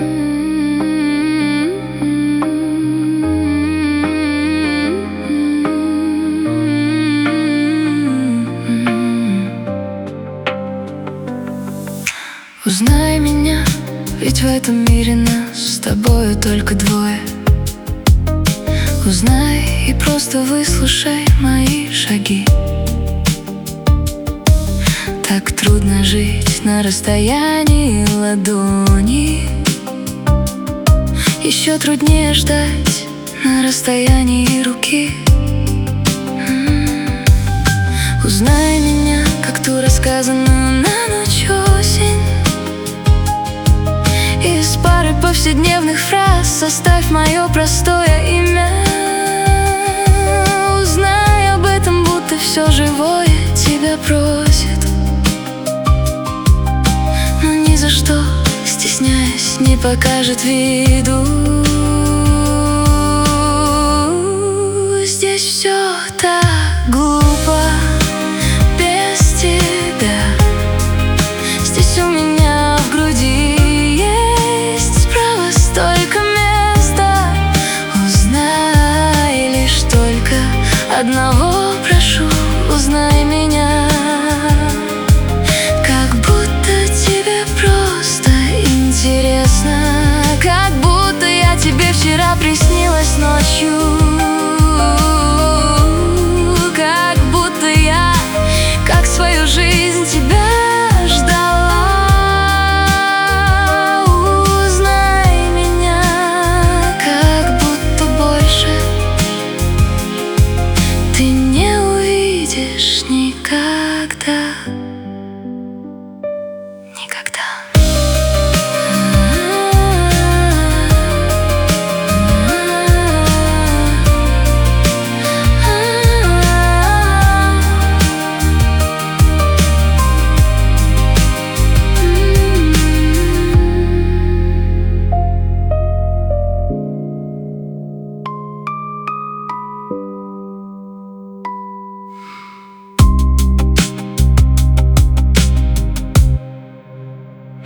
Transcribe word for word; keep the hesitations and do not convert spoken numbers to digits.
Узнай меня, ведь в этом мире нас с тобою только двое. Узнай и просто выслушай мои шаги. Так трудно жить на расстоянии ладони, еще труднее ждать на расстоянии руки. М-м-м. Узнай меня, как ту рассказанную на ночь осень. Из пары повседневных фраз составь мое простое имя. Узнай об этом, будто все живое тебя просит, но ни за что, стесняясь, не покажет виду. Здесь все так глупо без тебя. Здесь у меня в груди есть справа столько места. Узнай лишь только одного прошу, узнай меня. Как будто тебе просто интересно, как будто я тебе вчера приснилась ночью.